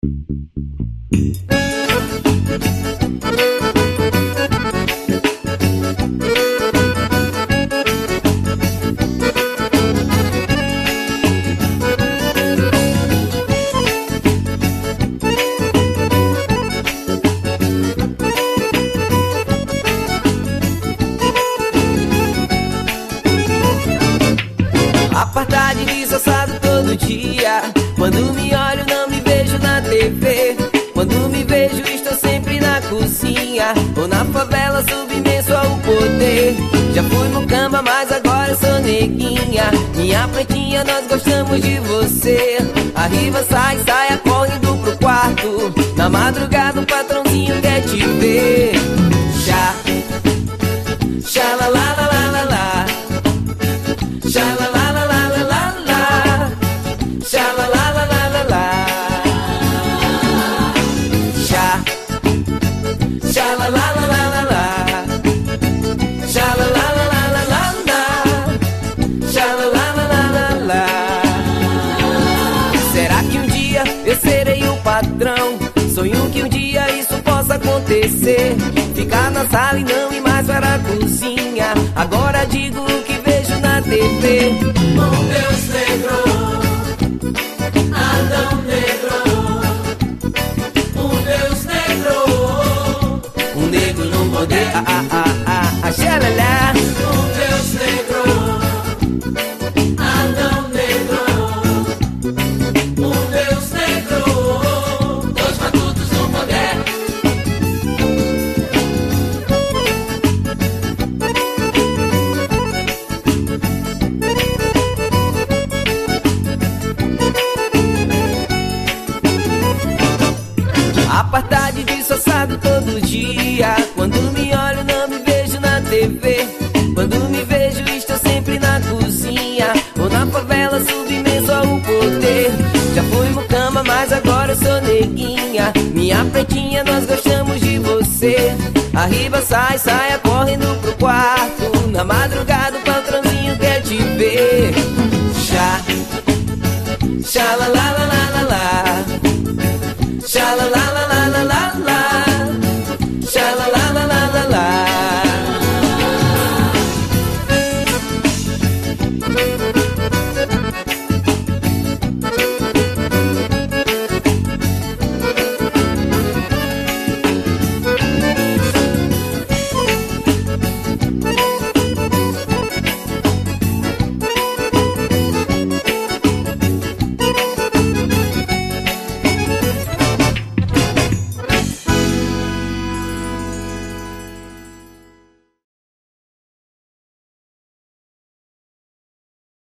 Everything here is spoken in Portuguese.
Apartado e disfarçado todo dia. Quando me olho não me vejo na TV. Quando me vejo estou sempre na cozinha ou na favela submerso ao poder. Já fui mucamba, mas agora sou neguinha. Minha pretinha, nós gostamos de você. Arriba, sai, saia correndo pro quarto. Na madrugada o patrãozinho quer te ver. Xa, xa la la la la la la. Xa la la la la la la la. Xa la la la la la la. Xa, xa la la la la la la. Xa la la la la la la la. Xa la la la la la la. Será que um dia eu serei o patrão? Sonho que um dia isso possa acontecer. Ficar na sala e não ir mais para a cozinha. Agora digo o que vejo na TV. Um Deus negro, Adão negro. Um Deus negro, Um negro no poder, xalala. um Deus negro, Adão negro. Um Deus negro, dois matutos no poder. Apartado e disfarçado todo dia. Quando me olho não me vejo na TV. Quando me vejo estou sempre na cozinha ou na favela submerso ao poder. Já fui mucama, mas agora eu sou neguinha. Minha pretinha, nós gostamos de você. Arriba, sai, saia correndo pro quarto. Na madrugada o patrãozinho quer te ver. Xa, xa la la la la la.